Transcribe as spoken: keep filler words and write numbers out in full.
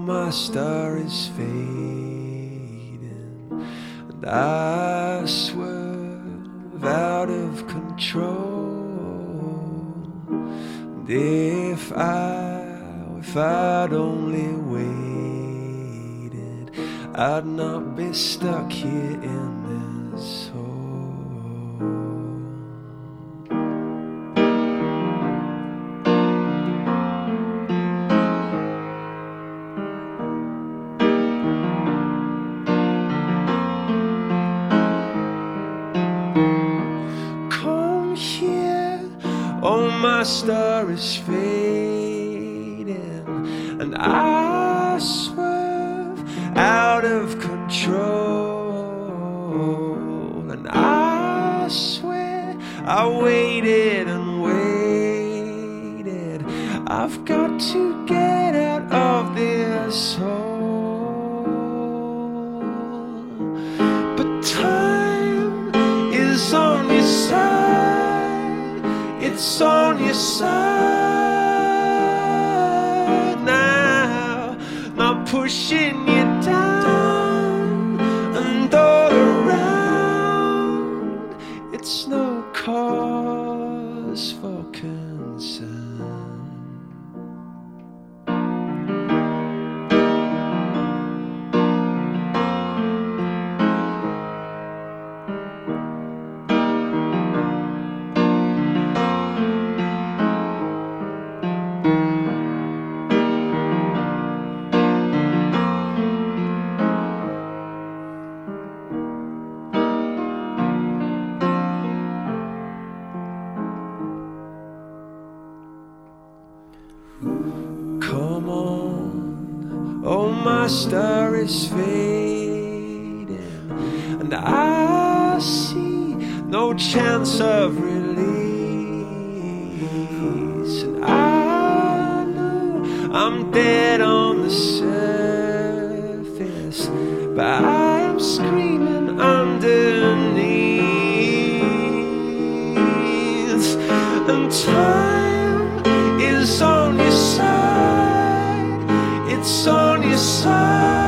my star is fading, and I swerve out of control. And if I, if I'd only waited, I'd not be stuck here in this hole. Oh, my star is fading, and I swerve out of control. And I swear I waited and waited. I've got to get out of this hole. But time is on your side. It's on your side now, not pushing you down and all around. It's no cause for concern. Come on, oh, my star is fading, and I see no chance of release. And I know I'm dead on the surface, but I am screaming underneath. And time is on your side. It's on your side.